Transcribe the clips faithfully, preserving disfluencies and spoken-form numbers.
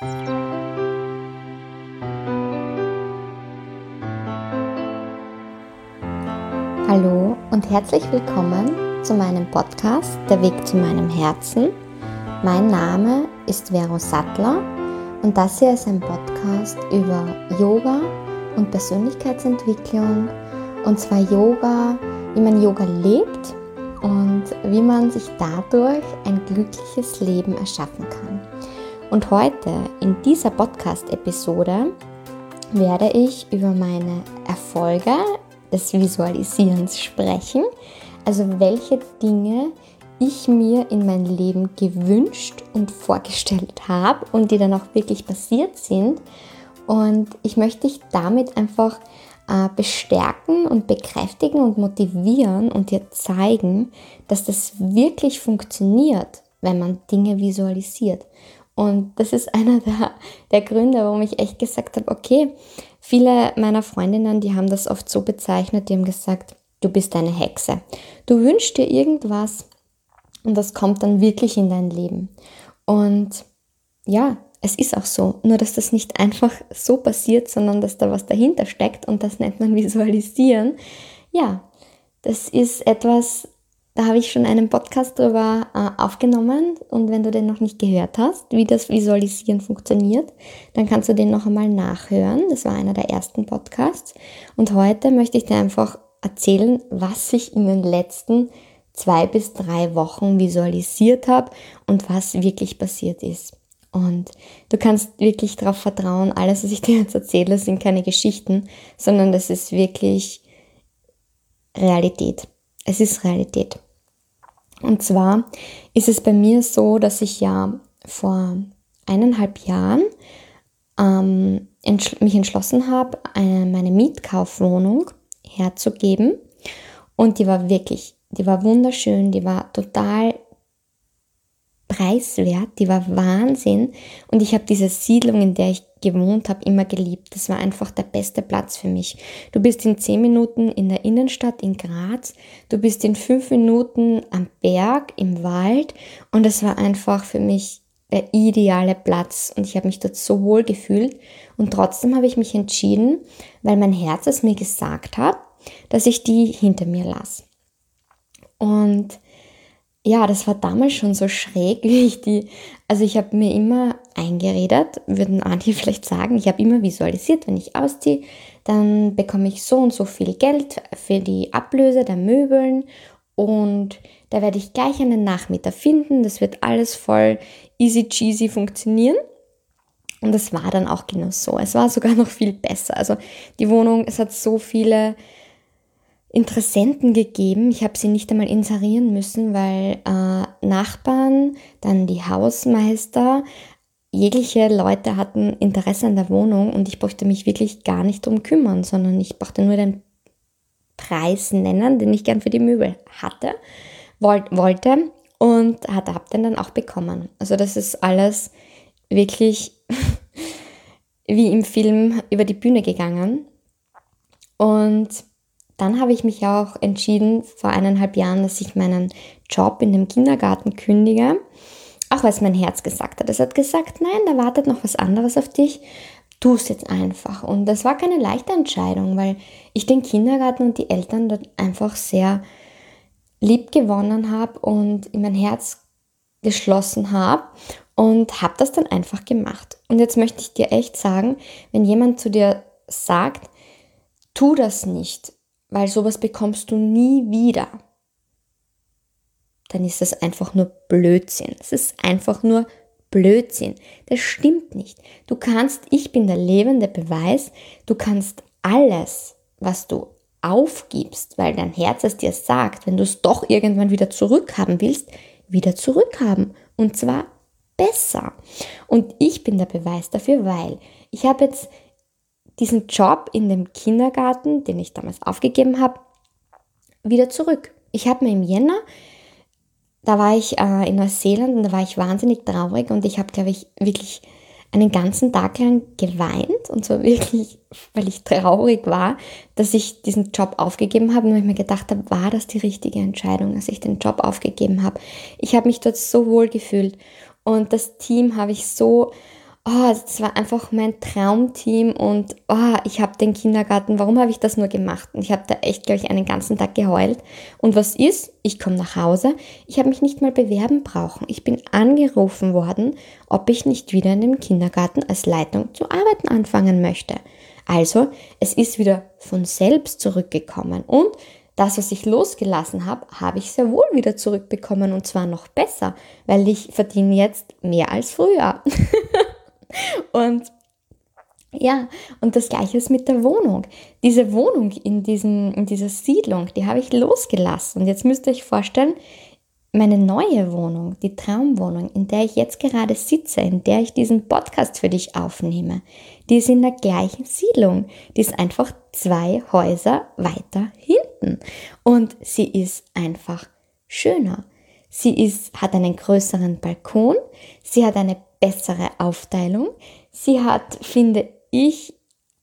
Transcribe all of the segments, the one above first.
Hallo und herzlich willkommen zu meinem Podcast Der Weg zu meinem Herzen. Mein Name ist Vero Sattler und das hier ist ein Podcast über Yoga und Persönlichkeitsentwicklung, und zwar Yoga, wie man Yoga lebt und wie man sich dadurch ein glückliches Leben erschaffen kann. Und heute in dieser Podcast-Episode werde ich über meine Erfolge des Visualisierens sprechen, also welche Dinge ich mir in mein Leben gewünscht und vorgestellt habe und die dann auch wirklich passiert sind. Und ich möchte dich damit einfach äh, bestärken und bekräftigen und motivieren und dir zeigen, dass das wirklich funktioniert, wenn man Dinge visualisiert. Und das ist einer der, der Gründe, warum ich echt gesagt habe, okay, viele meiner Freundinnen, die haben das oft so bezeichnet, die haben gesagt, du bist eine Hexe. Du wünschst dir irgendwas und das kommt dann wirklich in dein Leben. Und ja, es ist auch so, nur dass das nicht einfach so passiert, sondern dass da was dahinter steckt und das nennt man Visualisieren. Ja, das ist etwas, da habe ich schon einen Podcast drüber äh, aufgenommen, und wenn du den noch nicht gehört hast, wie das Visualisieren funktioniert, dann kannst du den noch einmal nachhören. Das war einer der ersten Podcasts. Und heute möchte ich dir einfach erzählen, was ich in den letzten zwei bis drei Wochen visualisiert habe und was wirklich passiert ist. Und du kannst wirklich darauf vertrauen, alles, was ich dir jetzt erzähle, sind keine Geschichten, sondern das ist wirklich Realität. Es ist Realität. Und zwar ist es bei mir so, dass ich ja vor eineinhalb Jahren ähm, entschl- mich entschlossen habe, eine, meine Mietkaufwohnung herzugeben. Und die war wirklich, die war wunderschön, die war total preiswert, die war Wahnsinn. Und ich habe diese Siedlung, in der ich gewohnt habe, immer geliebt. Das war einfach der beste Platz für mich. Du bist in zehn Minuten in der Innenstadt in Graz, du bist in fünf Minuten am Berg, im Wald, und es war einfach für mich der ideale Platz und ich habe mich dort so wohl gefühlt. Und trotzdem habe ich mich entschieden, weil mein Herz es mir gesagt hat, dass ich die hinter mir lasse. Und ja, das war damals schon so schräg, wie ich die, also ich habe mir immer eingeredet, würden manche vielleicht sagen, ich habe immer visualisiert, wenn ich ausziehe, dann bekomme ich so und so viel Geld für die Ablöse der Möbeln und da werde ich gleich einen Nachmieter finden, das wird alles voll easy cheesy funktionieren. Und das war dann auch genau so, es war sogar noch viel besser. Also die Wohnung, es hat so viele Interessenten gegeben. Ich habe sie nicht einmal inserieren müssen, weil äh, Nachbarn, dann die Hausmeister, jegliche Leute hatten Interesse an der Wohnung und ich brauchte mich wirklich gar nicht drum kümmern, sondern ich brauchte nur den Preis nennen, den ich gern für die Möbel hatte, wollt, wollte und habe den dann auch bekommen. Also das ist alles wirklich wie im Film über die Bühne gegangen. Und dann habe ich mich auch entschieden, vor eineinhalb Jahren, dass ich meinen Job in dem Kindergarten kündige, auch weil es mein Herz gesagt hat. Es hat gesagt, nein, da wartet noch was anderes auf dich, tu es jetzt einfach. Und das war keine leichte Entscheidung, weil ich den Kindergarten und die Eltern dort einfach sehr lieb gewonnen habe und in mein Herz geschlossen habe und habe das dann einfach gemacht. Und jetzt möchte ich dir echt sagen, wenn jemand zu dir sagt, tu das nicht, weil sowas bekommst du nie wieder, dann ist das einfach nur Blödsinn. Es ist einfach nur Blödsinn. Das stimmt nicht. Du kannst, ich bin der lebende Beweis, du kannst alles, was du aufgibst, weil dein Herz es dir sagt, wenn du es doch irgendwann wieder zurückhaben willst, wieder zurückhaben. Und zwar besser. Und ich bin der Beweis dafür, weil ich habe jetzt diesen Job in dem Kindergarten, den ich damals aufgegeben habe, wieder zurück. Ich habe mir im Jänner, da war ich äh, in Neuseeland und da war ich wahnsinnig traurig und ich habe, glaube ich, wirklich einen ganzen Tag lang geweint und so wirklich, weil ich traurig war, dass ich diesen Job aufgegeben habe und ich mir gedacht habe, war das die richtige Entscheidung, dass ich den Job aufgegeben habe. Ich habe mich dort so wohl gefühlt und das Team habe ich so oh, das war einfach mein Traumteam und oh, ich habe den Kindergarten, warum habe ich das nur gemacht? Und ich habe da echt, glaube ich, einen ganzen Tag geheult. Und was ist? Ich komme nach Hause, ich habe mich nicht mal bewerben brauchen. Ich bin angerufen worden, ob ich nicht wieder in dem Kindergarten als Leitung zu arbeiten anfangen möchte. Also, es ist wieder von selbst zurückgekommen und das, was ich losgelassen habe, habe ich sehr wohl wieder zurückbekommen und zwar noch besser, weil ich verdiene jetzt mehr als früher. Und ja, und das Gleiche ist mit der Wohnung. Diese Wohnung in, diesem, in dieser Siedlung, die habe ich losgelassen. Und jetzt müsst ihr euch vorstellen, meine neue Wohnung, die Traumwohnung, in der ich jetzt gerade sitze, in der ich diesen Podcast für dich aufnehme, die ist in der gleichen Siedlung. Die ist einfach zwei Häuser weiter hinten. Und sie ist einfach schöner. Sie ist, hat einen größeren Balkon, sie hat eine bessere Aufteilung, sie hat, finde ich,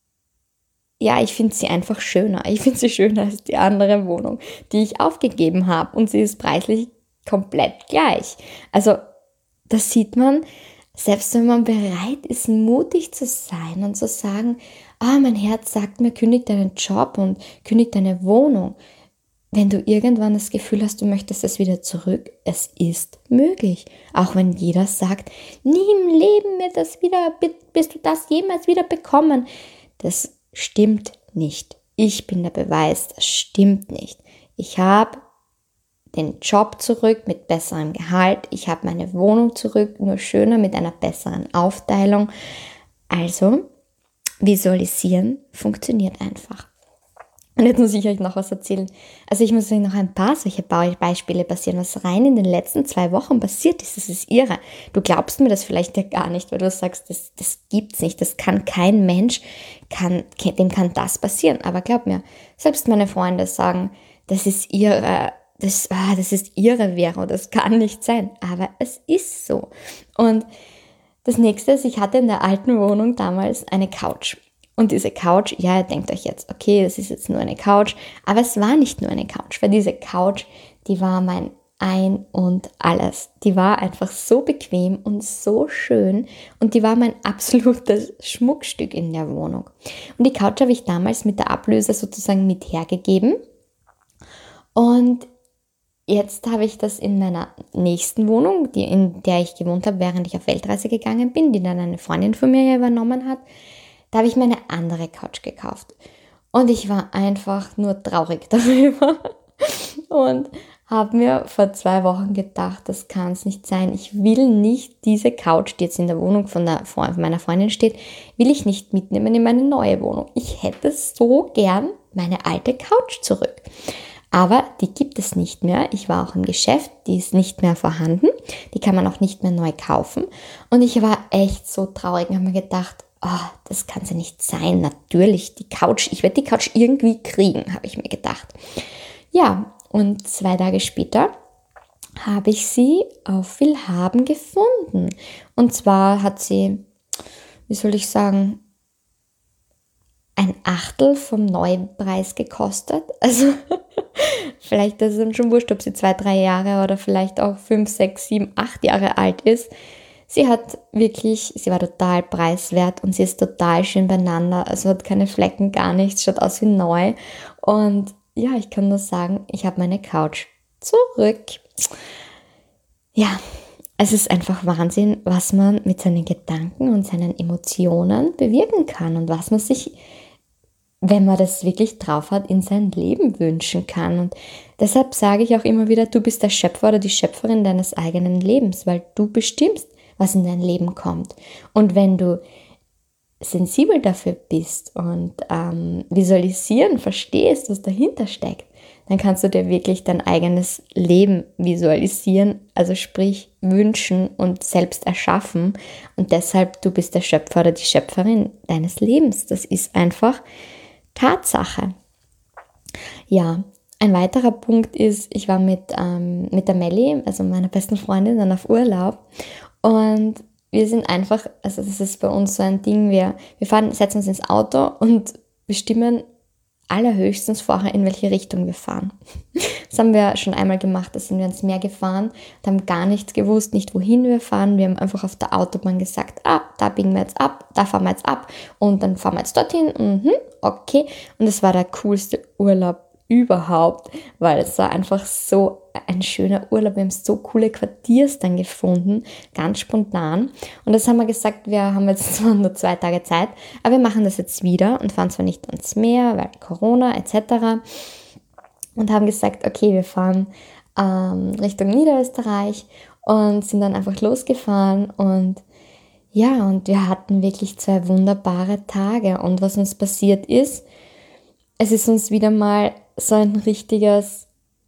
ja, ich finde sie einfach schöner. Ich finde sie schöner als die andere Wohnung, die ich aufgegeben habe. Und sie ist preislich komplett gleich. Also das sieht man, selbst wenn man bereit ist, mutig zu sein und zu sagen, ah, mein Herz sagt mir, kündig deinen Job und kündig deine Wohnung. Wenn du irgendwann das Gefühl hast, du möchtest es wieder zurück, es ist möglich. Auch wenn jeder sagt, nie im Leben wird das wieder, wirst du das jemals wieder bekommen. Das stimmt nicht. Ich bin der Beweis, das stimmt nicht. Ich habe den Job zurück mit besserem Gehalt. Ich habe meine Wohnung zurück, nur schöner mit einer besseren Aufteilung. Also, visualisieren funktioniert einfach. Und jetzt muss ich euch noch was erzählen. Also ich muss euch noch ein paar solche Beispiele passieren, was rein in den letzten zwei Wochen passiert ist. Das ist irre. Du glaubst mir das vielleicht ja gar nicht, weil du sagst, das, das gibt's nicht. Das kann kein Mensch, kann, dem kann das passieren. Aber glaub mir, selbst meine Freunde sagen, das ist irre, das, ah, das ist irre, Vero, das kann nicht sein. Aber es ist so. Und das nächste ist, ich hatte in der alten Wohnung damals eine Couch. Und diese Couch, ja, ihr denkt euch jetzt, okay, das ist jetzt nur eine Couch, aber es war nicht nur eine Couch, weil diese Couch, die war mein Ein und Alles. Die war einfach so bequem und so schön und die war mein absolutes Schmuckstück in der Wohnung. Und die Couch habe ich damals mit der Ablöse sozusagen mit hergegeben und jetzt habe ich das in meiner nächsten Wohnung, die, in der ich gewohnt habe, während ich auf Weltreise gegangen bin, die dann eine Freundin von mir übernommen hat. Da habe ich mir eine andere Couch gekauft. Und ich war einfach nur traurig darüber. Und habe mir vor zwei Wochen gedacht, das kann es nicht sein. Ich will nicht diese Couch, die jetzt in der Wohnung von, der, von meiner Freundin steht, will ich nicht mitnehmen in meine neue Wohnung. Ich hätte so gern meine alte Couch zurück. Aber die gibt es nicht mehr. Ich war auch im Geschäft, die ist nicht mehr vorhanden. Die kann man auch nicht mehr neu kaufen. Und ich war echt so traurig und habe mir gedacht, oh, das kann ja nicht sein. Natürlich, die Couch, ich werde die Couch irgendwie kriegen, habe ich mir gedacht. Ja, und zwei Tage später habe ich sie auf Willhaben gefunden. Und zwar hat sie, wie soll ich sagen, ein Achtel vom Neupreis gekostet. Also vielleicht ist es dann schon wurscht, ob sie zwei, drei Jahre oder vielleicht auch fünf, sechs, sieben, acht Jahre alt ist. Sie hat wirklich, sie war total preiswert und sie ist total schön beieinander. Also hat keine Flecken, gar nichts, schaut aus wie neu. Und ja, ich kann nur sagen, ich habe meine Couch zurück. Ja, es ist einfach Wahnsinn, was man mit seinen Gedanken und seinen Emotionen bewirken kann und was man sich, wenn man das wirklich drauf hat, in sein Leben wünschen kann. Und deshalb sage ich auch immer wieder, du bist der Schöpfer oder die Schöpferin deines eigenen Lebens, weil du bestimmst, was in dein Leben kommt. Und wenn du sensibel dafür bist und ähm, visualisieren, verstehst, was dahinter steckt, dann kannst du dir wirklich dein eigenes Leben visualisieren, also sprich wünschen und selbst erschaffen. Und deshalb, du bist der Schöpfer oder die Schöpferin deines Lebens. Das ist einfach Tatsache. Ja, ein weiterer Punkt ist, ich war mit, ähm, mit der Melli, also meiner besten Freundin, dann auf Urlaub. Und wir sind einfach, also das ist bei uns so ein Ding, wir, wir fahren, setzen uns ins Auto und bestimmen allerhöchstens vorher, in welche Richtung wir fahren. Das haben wir schon einmal gemacht, da sind wir ins Meer gefahren und haben gar nichts gewusst, nicht wohin wir fahren. Wir haben einfach auf der Autobahn gesagt, ah, da biegen wir jetzt ab, da fahren wir jetzt ab und dann fahren wir jetzt dorthin. Mhm, okay. Und es war der coolste Urlaub überhaupt, weil es war einfach so ein schöner Urlaub. Wir haben so coole Quartiers dann gefunden, ganz spontan. Und das haben wir gesagt, wir haben jetzt zwar nur zwei Tage Zeit, aber wir machen das jetzt wieder und fahren zwar nicht ans Meer, weil Corona et cetera. Und haben gesagt, okay, wir fahren ähm, Richtung Niederösterreich und sind dann einfach losgefahren und ja, und wir hatten wirklich zwei wunderbare Tage. Und was uns passiert ist, es ist uns wieder mal so ein richtiges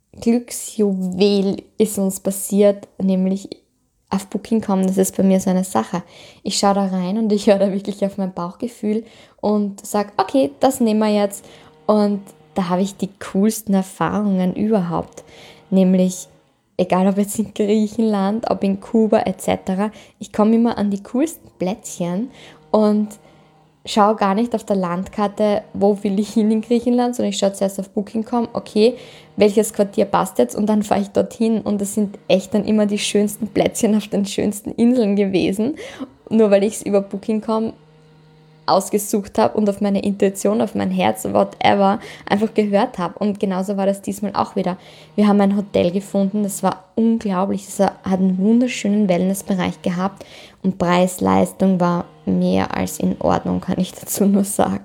Glücksjuwel ist uns passiert, nämlich auf Booking Punkt com. Das ist bei mir so eine Sache. Ich schaue da rein und ich höre da wirklich auf mein Bauchgefühl und sage, okay, das nehmen wir jetzt. Und da habe ich die coolsten Erfahrungen überhaupt. Nämlich, egal ob jetzt in Griechenland, ob in Kuba et cetera. Ich komme immer an die coolsten Plätzchen und schaue gar nicht auf der Landkarte, wo will ich hin in Griechenland, sondern ich schaue zuerst auf Booking Punkt com, okay, welches Quartier passt jetzt und dann fahre ich dorthin und das sind echt dann immer die schönsten Plätzchen auf den schönsten Inseln gewesen, nur weil ich es über Booking Punkt com ausgesucht habe und auf meine Intuition, auf mein Herz, whatever, einfach gehört habe. Und genauso war das diesmal auch wieder. Wir haben ein Hotel gefunden, das war unglaublich. Es hat einen wunderschönen Wellnessbereich gehabt und Preis-Leistung war mehr als in Ordnung, kann ich dazu nur sagen.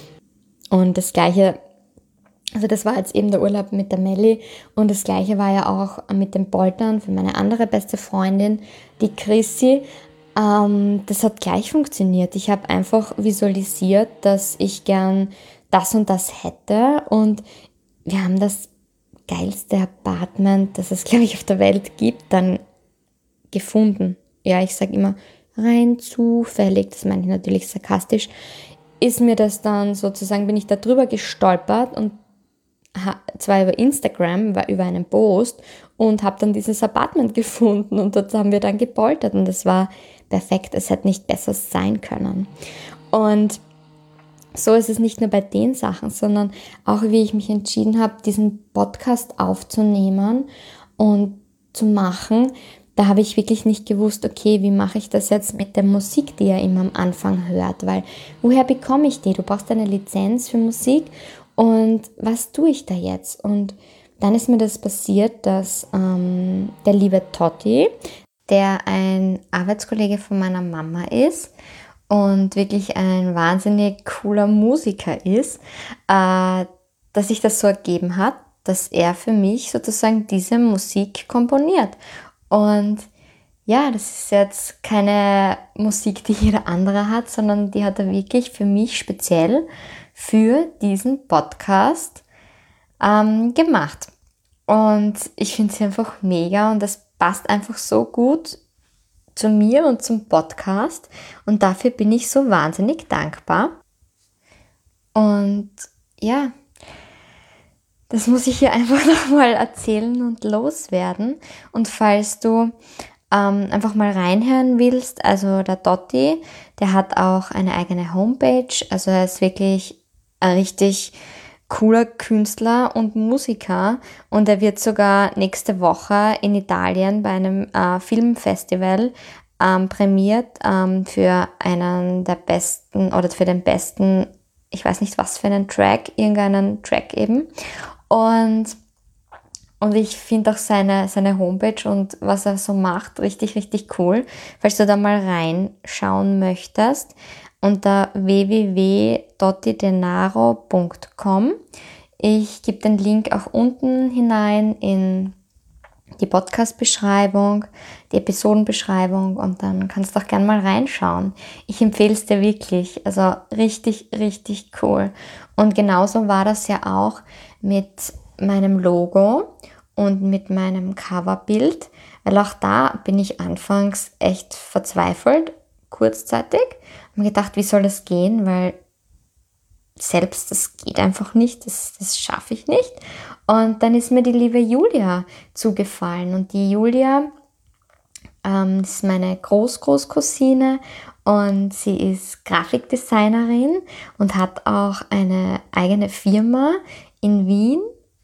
Und das Gleiche, also das war jetzt eben der Urlaub mit der Melli und das Gleiche war ja auch mit den Poltern für meine andere beste Freundin, die Chrissy. Ähm, das hat gleich funktioniert. Ich habe einfach visualisiert, dass ich gern das und das hätte und wir haben das geilste Apartment, das es, glaube ich, auf der Welt gibt, dann gefunden. Ja, ich sage immer rein zufällig, das meine ich natürlich sarkastisch, ist mir das dann sozusagen, bin ich da drüber gestolpert und zwar über Instagram, war über einen Post und habe dann dieses Apartment gefunden und dort haben wir dann gepoltert und das war perfekt, es hätte nicht besser sein können. Und so ist es nicht nur bei den Sachen, sondern auch wie ich mich entschieden habe, diesen Podcast aufzunehmen und zu machen, da habe ich wirklich nicht gewusst, okay, wie mache ich das jetzt mit der Musik, die ihr immer am Anfang hört, weil woher bekomme ich die? Du brauchst eine Lizenz für Musik. Und was tue ich da jetzt? Und dann ist mir das passiert, dass ähm, der liebe Totti, der ein Arbeitskollege von meiner Mama ist und wirklich ein wahnsinnig cooler Musiker ist, äh, dass sich das so ergeben hat, dass er für mich sozusagen diese Musik komponiert. Und ja, das ist jetzt keine Musik, die jeder andere hat, sondern die hat er wirklich für mich speziell für diesen Podcast ähm, gemacht. Und ich finde sie einfach mega und das passt einfach so gut zu mir und zum Podcast und dafür bin ich so wahnsinnig dankbar. Und ja, das muss ich hier einfach nochmal erzählen und loswerden. Und falls du ähm, einfach mal reinhören willst, also der Dotti, der hat auch eine eigene Homepage, also er ist wirklich ein richtig cooler Künstler und Musiker und er wird sogar nächste Woche in Italien bei einem äh, Filmfestival ähm, prämiert ähm, für einen der besten oder für den besten, ich weiß nicht was für einen Track, irgendeinen Track eben. Und, und ich finde auch seine, seine Homepage und was er so macht richtig, richtig cool. Falls du da mal reinschauen möchtest, unter w w w punkt dottidenaro punkt com. Ich gebe den Link auch unten hinein in die Podcast-Beschreibung, die Episodenbeschreibung und dann kannst du auch gerne mal reinschauen. Ich empfehle es dir wirklich, also richtig, richtig cool. Und genauso war das ja auch mit meinem Logo und mit meinem Coverbild, weil auch da bin ich anfangs echt verzweifelt, kurzzeitig. Ich habe mir gedacht, wie soll das gehen, weil selbst, das geht einfach nicht, das, das schaffe ich nicht. Und dann ist mir die liebe Julia zugefallen und die Julia Ähm, das ist meine Groß-Großcousine und sie ist Grafikdesignerin und hat auch eine eigene Firma in Wien.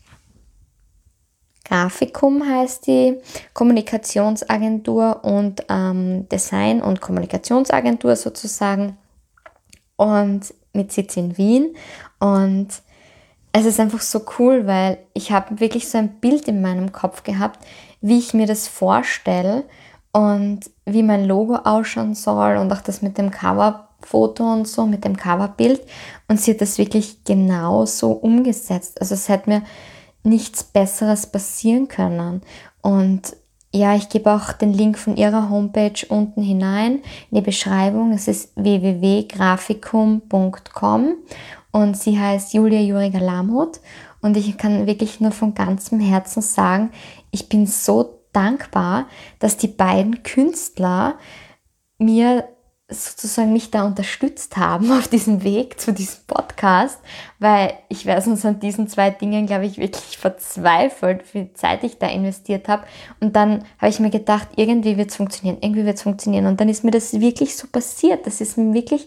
Grafikum heißt die Kommunikationsagentur und ähm, Design- und Kommunikationsagentur sozusagen und mit Sitz in Wien. Und es ist einfach so cool, weil ich habe wirklich so ein Bild in meinem Kopf gehabt, wie ich mir das vorstelle und wie mein Logo ausschauen soll und auch das mit dem Coverfoto und so, mit dem Coverbild. Und sie hat das wirklich genau so umgesetzt. Also es hat mir nichts Besseres passieren können. Und ja, ich gebe auch den Link von ihrer Homepage unten hinein in die Beschreibung. Es ist w w w punkt grafikum punkt com und sie heißt Julia Juriger Lamhout. Und ich kann wirklich nur von ganzem Herzen sagen, ich bin so dankbar, dass die beiden Künstler mir sozusagen mich da unterstützt haben auf diesem Weg zu diesem Podcast, weil ich wäre sonst an diesen zwei Dingen, glaube ich, wirklich verzweifelt, wie viel Zeit ich da investiert habe. Und dann habe ich mir gedacht, irgendwie wird es funktionieren, irgendwie wird es funktionieren. Und dann ist mir das wirklich so passiert. Das ist mir wirklich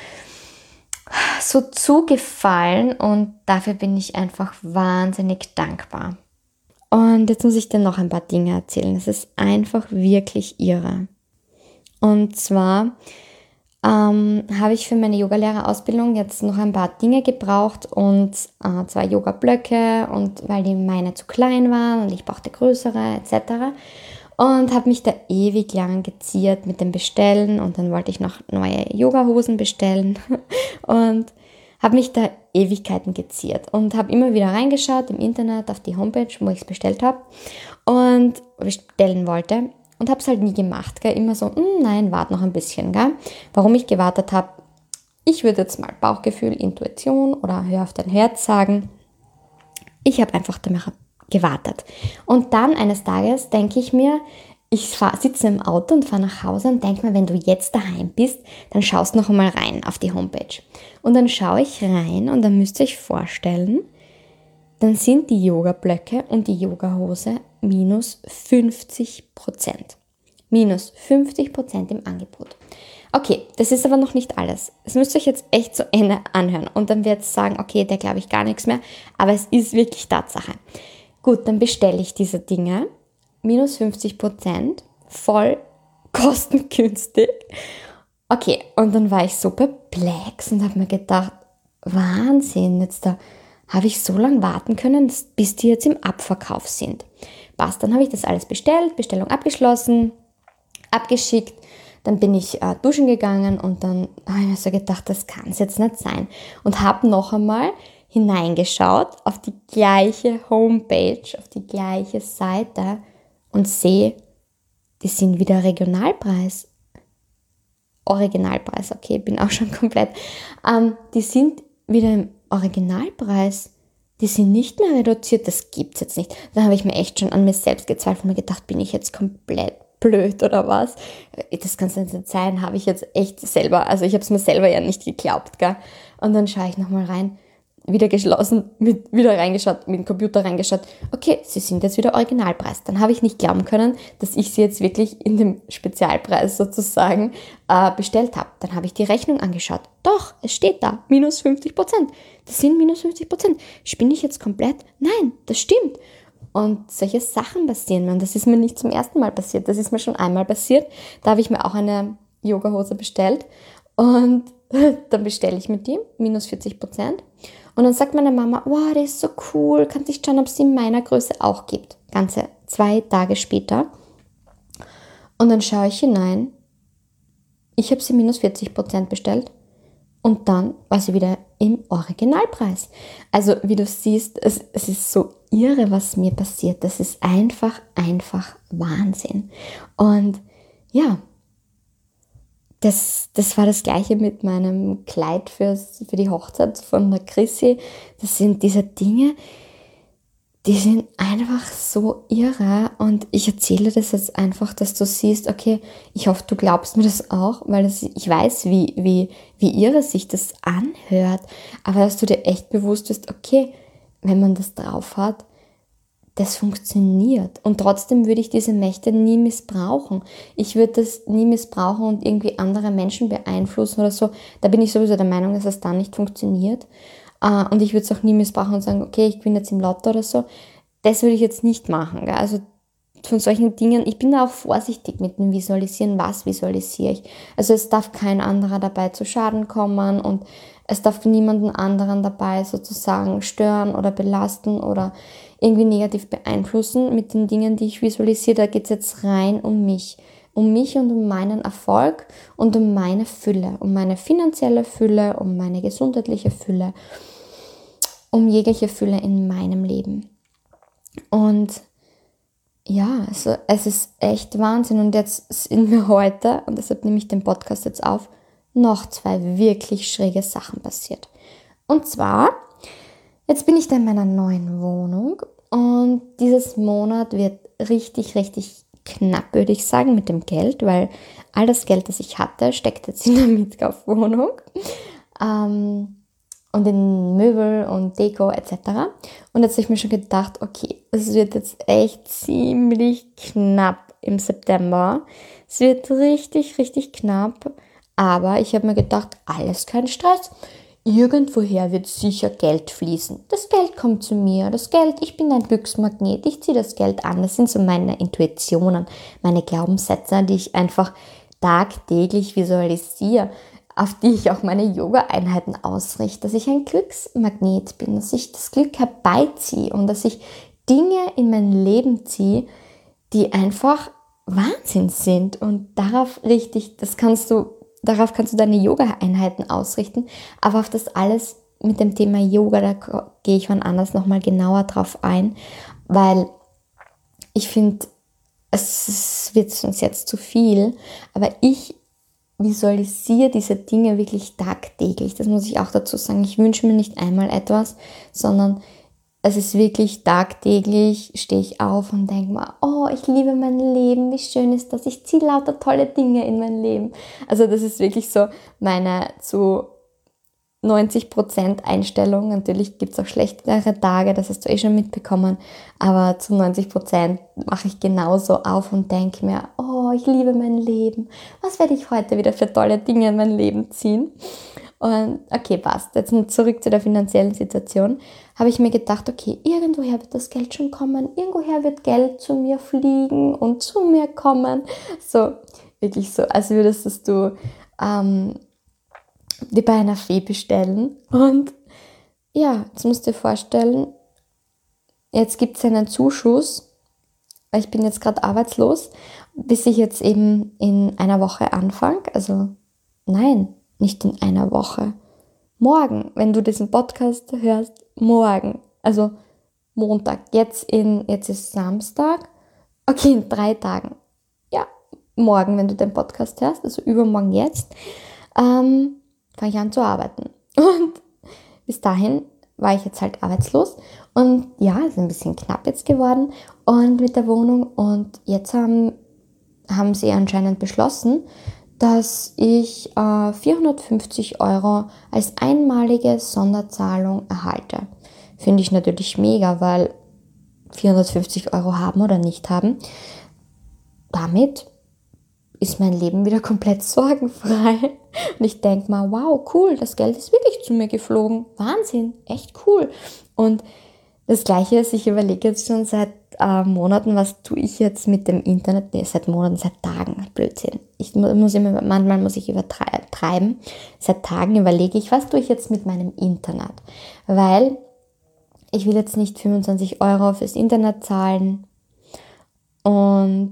so zugefallen und dafür bin ich einfach wahnsinnig dankbar. Und jetzt muss ich dir noch ein paar Dinge erzählen. Es ist einfach wirklich irre. Und zwar ähm, habe ich für meine Yogalehrerausbildung jetzt noch ein paar Dinge gebraucht und äh, zwei Yoga-Blöcke und weil die meine zu klein waren und ich brauchte größere et cetera. Und habe mich da ewig lang geziert mit dem Bestellen und dann wollte ich noch neue Yogahosen bestellen und habe mich da Ewigkeiten geziert und habe immer wieder reingeschaut im Internet auf die Homepage, wo ich es bestellt habe und bestellen wollte. Und habe es halt nie gemacht, gell? Immer so, nein, warte noch ein bisschen. Gell? Warum ich gewartet habe, ich würde jetzt mal Bauchgefühl, Intuition oder hör auf dein Herz sagen. Ich habe einfach damit gewartet. Und dann eines Tages denke ich mir, ich sitze im Auto und fahre nach Hause und denke mir, wenn du jetzt daheim bist, dann schaust noch einmal rein auf die Homepage. Und dann schaue ich rein und dann müsst ihr euch vorstellen, dann sind die Yoga-Blöcke und die Yogahose minus fünfzig Prozent. Minus fünfzig Prozent im Angebot. Okay, das ist aber noch nicht alles. Das müsst ihr euch jetzt echt zu Ende anhören. Und dann wird es sagen, okay, da glaube ich gar nichts mehr. Aber es ist wirklich Tatsache. Gut, dann bestelle ich diese Dinge. Minus fünfzig Prozent. Voll kostengünstig. Okay, und dann war ich so perplex und habe mir gedacht, Wahnsinn, jetzt da habe ich so lange warten können, bis die jetzt im Abverkauf sind. Passt, dann habe ich das alles bestellt, Bestellung abgeschlossen, abgeschickt. Dann bin ich äh, duschen gegangen und dann habe ich mir so gedacht, das kann es jetzt nicht sein. Und habe noch einmal hineingeschaut auf die gleiche Homepage, auf die gleiche Seite und sehe, die sind wieder Regionalpreis. Originalpreis, okay, bin auch schon komplett. Ähm, die sind wieder im Originalpreis, die sind nicht mehr reduziert, das gibt's jetzt nicht. Dann habe ich mir echt schon an mir selbst gezweifelt und mir gedacht, bin ich jetzt komplett blöd oder was? Das kann es nicht sein, habe ich jetzt echt selber, also ich habe es mir selber ja nicht geglaubt, gell? Und dann schaue ich nochmal rein, wieder geschlossen, mit, wieder reingeschaut, mit dem Computer reingeschaut. Okay, sie sind jetzt wieder Originalpreis. Dann habe ich nicht glauben können, dass ich sie jetzt wirklich in dem Spezialpreis sozusagen äh, bestellt habe. Dann habe ich die Rechnung angeschaut. Doch, es steht da, minus fünfzig Prozent. Das sind minus fünfzig Prozent. Spinne ich jetzt komplett? Nein, das stimmt. Und solche Sachen passieren mir. Und das ist mir nicht zum ersten Mal passiert. Das ist mir schon einmal passiert. Da habe ich mir auch eine Yogahose bestellt. Und dann bestelle ich mit die, minus vierzig Prozent. Und dann sagt meine Mama, wow, das ist so cool, kannst dich schauen, ob es in meiner Größe auch gibt. Ganze zwei Tage später. Und dann schaue ich hinein, ich habe sie minus vierzig Prozent bestellt und dann war sie wieder im Originalpreis. Also wie du siehst, es, es ist so irre, was mir passiert. Das ist einfach, einfach Wahnsinn. Und ja, Das, das war das Gleiche mit meinem Kleid fürs, für die Hochzeit von der Chrissy. Das sind diese Dinge, die sind einfach so irre. Und ich erzähle das jetzt einfach, dass du siehst, okay, ich hoffe, du glaubst mir das auch, weil das, ich weiß, wie, wie, wie irre sich das anhört. Aber dass du dir echt bewusst bist, okay, wenn man das drauf hat, das funktioniert. Und trotzdem würde ich diese Mächte nie missbrauchen. Ich würde das nie missbrauchen und irgendwie andere Menschen beeinflussen oder so. Da bin ich sowieso der Meinung, dass das dann nicht funktioniert. Äh, Und ich würde es auch nie missbrauchen und sagen, okay, ich bin jetzt im Lotto oder so. Das würde ich jetzt nicht machen. Gell? Also von solchen Dingen, ich bin da auch vorsichtig mit dem Visualisieren, was visualisiere ich. Also es darf kein anderer dabei zu Schaden kommen und es darf niemanden anderen dabei sozusagen stören oder belasten oder irgendwie negativ beeinflussen mit den Dingen, die ich visualisiere. Da geht es jetzt rein um mich. Um mich und um meinen Erfolg und um meine Fülle, um meine finanzielle Fülle, um meine gesundheitliche Fülle, um jegliche Fülle in meinem Leben. Und ja, also es ist echt Wahnsinn. Und jetzt sind mir heute, und deshalb nehme ich den Podcast jetzt auf, noch zwei wirklich schräge Sachen passiert. Und zwar, jetzt bin ich da in meiner neuen Wohnung und dieses Monat wird richtig, richtig knapp, würde ich sagen, mit dem Geld, weil all das Geld, das ich hatte, steckt jetzt in der Mietkaufwohnung. Ähm, und in Möbel und Deko et cetera. Und jetzt habe ich mir schon gedacht, okay, es wird jetzt echt ziemlich knapp im September. Es wird richtig, richtig knapp. Aber ich habe mir gedacht, alles kein Stress. Irgendwoher wird sicher Geld fließen. Das Geld kommt zu mir. Das Geld, ich bin ein Glücksmagnet. Ich ziehe das Geld an. Das sind so meine Intuitionen, meine Glaubenssätze, die ich einfach tagtäglich visualisiere, auf die ich auch meine Yoga-Einheiten ausrichte, dass ich ein Glücksmagnet bin, dass ich das Glück herbeiziehe und dass ich Dinge in mein Leben ziehe, die einfach Wahnsinn sind. Und darauf richtig, das kannst du, darauf kannst du deine Yoga-Einheiten ausrichten, aber auf das alles mit dem Thema Yoga, da gehe ich wann anders nochmal genauer drauf ein, weil ich finde, es wird uns jetzt zu viel, aber ich visualisiere diese Dinge wirklich tagtäglich. Das muss ich auch dazu sagen. Ich wünsche mir nicht einmal etwas, sondern es ist wirklich tagtäglich, stehe ich auf und denke mir, oh, ich liebe mein Leben, wie schön ist das, ich ziehe lauter tolle Dinge in mein Leben. Also das ist wirklich so meine zu neunzig Prozent Einstellung. Natürlich gibt es auch schlechtere Tage, das hast du eh schon mitbekommen, aber zu neunzig Prozent mache ich genauso auf und denke mir, oh, ich liebe mein Leben, was werde ich heute wieder für tolle Dinge in mein Leben ziehen? Und okay, passt. Jetzt zurück zu der finanziellen Situation. Habe ich mir gedacht, okay, irgendwoher wird das Geld schon kommen, irgendwoher wird Geld zu mir fliegen und zu mir kommen. So, wirklich so, als würdest du ähm, die bei einer Fee bestellen. Und ja, jetzt musst du dir vorstellen, jetzt gibt es einen Zuschuss, weil ich bin jetzt gerade arbeitslos, bis ich jetzt eben in einer Woche anfange. Also nein, nicht in einer Woche. Morgen, wenn du diesen Podcast hörst, morgen. Also Montag. Jetzt, in, jetzt ist Samstag. Okay, in drei Tagen. Ja, morgen, wenn du den Podcast hörst, also übermorgen jetzt, ähm, fange ich an zu arbeiten. Und bis dahin war ich jetzt halt arbeitslos. Und ja, ist ein bisschen knapp jetzt geworden und mit der Wohnung. Und jetzt haben, haben sie anscheinend beschlossen, dass ich äh, vierhundertfünfzig Euro als einmalige Sonderzahlung erhalte. Finde ich natürlich mega, weil vierhundertfünfzig Euro haben oder nicht haben, damit ist mein Leben wieder komplett sorgenfrei. Und ich denke mal, wow, cool, das Geld ist wirklich zu mir geflogen. Wahnsinn, echt cool. Und das Gleiche ist, ich überlege jetzt schon seit äh, Monaten, was tue ich jetzt mit dem Internet? Nee, seit Monaten, seit Tagen, Blödsinn. Ich muss immer, manchmal muss ich übertreiben. Seit Tagen überlege ich, was tue ich jetzt mit meinem Internet? Weil ich will jetzt nicht fünfundzwanzig Euro fürs Internet zahlen. Und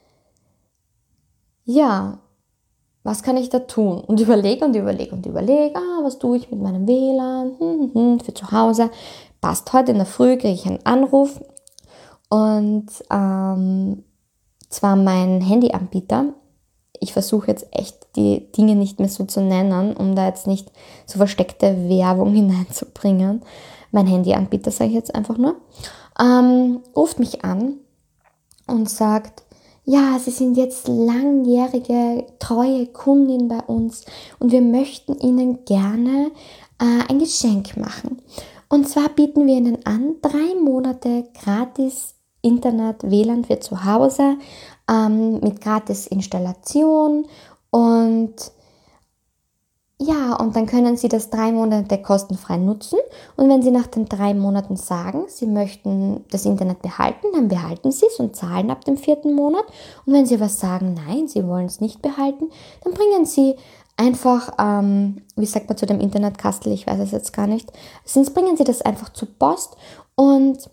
ja, was kann ich da tun? Und überlege und überlege und überlege, ah, was tue ich mit meinem W L A N hm, hm, für zu Hause? Passt, heute in der Früh kriege ich einen Anruf und ähm, zwar mein Handyanbieter. Ich versuche jetzt echt die Dinge nicht mehr so zu nennen, um da jetzt nicht so versteckte Werbung hineinzubringen. Mein Handyanbieter, sage ich jetzt einfach nur, ähm, ruft mich an und sagt, ja, Sie sind jetzt langjährige, treue Kundin bei uns und wir möchten Ihnen gerne äh, ein Geschenk machen. Und zwar bieten wir Ihnen an, drei Monate gratis Internet, W L A N für zu Hause ähm, mit gratis Installation und ja, und dann können Sie das drei Monate kostenfrei nutzen und wenn Sie nach den drei Monaten sagen, Sie möchten das Internet behalten, dann behalten Sie es und zahlen ab dem vierten Monat und wenn Sie was sagen, nein, Sie wollen es nicht behalten, dann bringen Sie einfach, ähm, wie sagt man zu dem Internetkastel, ich weiß es jetzt gar nicht, sonst bringen Sie das einfach zur Post und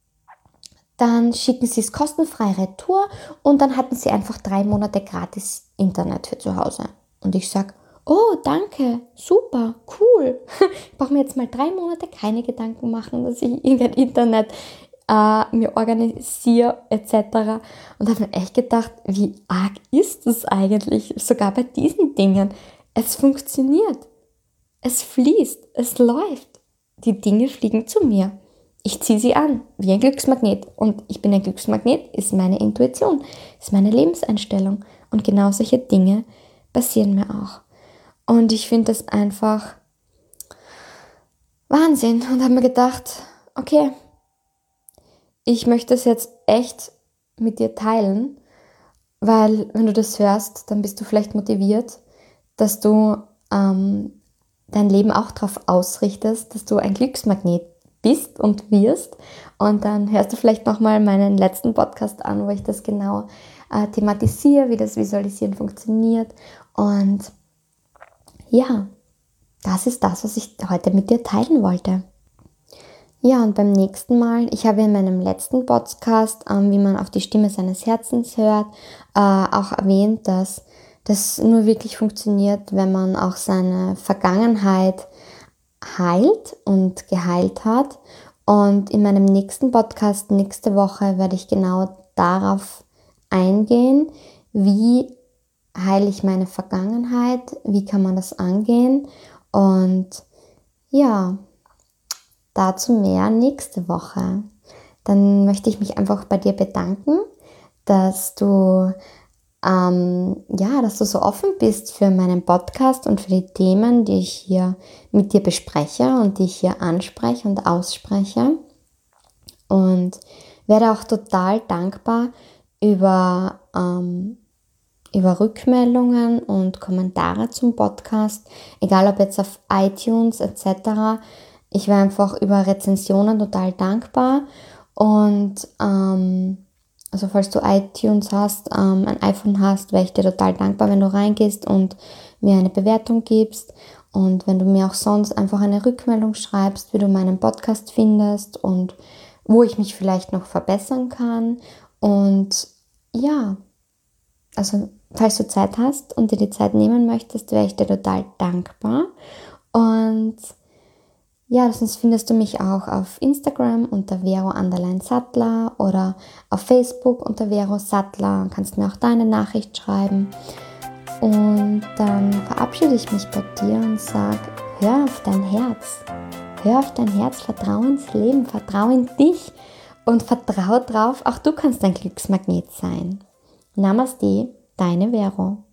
dann schicken Sie es kostenfrei retour und dann hatten Sie einfach drei Monate gratis Internet für zu Hause. Und ich sage, oh, danke, super, cool. Ich brauche mir jetzt mal drei Monate keine Gedanken machen, dass ich irgendein Internet äh, mir organisiere et cetera. Und habe mir echt gedacht, wie arg ist das eigentlich, sogar bei diesen Dingen. Es funktioniert, es fließt, es läuft. Die Dinge fliegen zu mir. Ich ziehe sie an, wie ein Glücksmagnet. Und ich bin ein Glücksmagnet, ist meine Intuition, ist meine Lebenseinstellung. Und genau solche Dinge passieren mir auch. Und ich finde das einfach Wahnsinn. Und habe mir gedacht, okay, ich möchte es jetzt echt mit dir teilen, weil wenn du das hörst, dann bist du vielleicht motiviert, dass du ähm, dein Leben auch darauf ausrichtest, dass du ein Glücksmagnet bist und wirst. Und dann hörst du vielleicht nochmal meinen letzten Podcast an, wo ich das genau äh, thematisiere, wie das Visualisieren funktioniert. Und ja, das ist das, was ich heute mit dir teilen wollte. Ja, und beim nächsten Mal, ich habe in meinem letzten Podcast, ähm, wie man auf die Stimme seines Herzens hört, äh, auch erwähnt, dass das nur wirklich funktioniert, wenn man auch seine Vergangenheit heilt und geheilt hat. Und in meinem nächsten Podcast, nächste Woche, werde ich genau darauf eingehen, wie heile ich meine Vergangenheit, wie kann man das angehen und ja, dazu mehr nächste Woche. Dann möchte ich mich einfach bei dir bedanken, dass du ähm, ja, dass du so offen bist für meinen Podcast und für die Themen, die ich hier mit dir bespreche und die ich hier anspreche und ausspreche. Und werde auch total dankbar über, ähm, über Rückmeldungen und Kommentare zum Podcast, egal ob jetzt auf iTunes et cetera. Ich wäre einfach über Rezensionen total dankbar und ähm, also falls du iTunes hast, ähm, ein iPhone hast, wäre ich dir total dankbar, wenn du reingehst und mir eine Bewertung gibst. Und wenn du mir auch sonst einfach eine Rückmeldung schreibst, wie du meinen Podcast findest und wo ich mich vielleicht noch verbessern kann. Und ja, also falls du Zeit hast und dir die Zeit nehmen möchtest, wäre ich dir total dankbar. Und ja, sonst findest du mich auch auf Instagram unter Vero Underline Sattler oder auf Facebook unter Vero Sattler. Kannst mir auch deine Nachricht schreiben. Und dann verabschiede ich mich bei dir und sage, hör auf dein Herz. Hör auf dein Herz, vertrau ins Leben, vertrau in dich und vertrau drauf, auch du kannst ein Glücksmagnet sein. Namaste, deine Vero.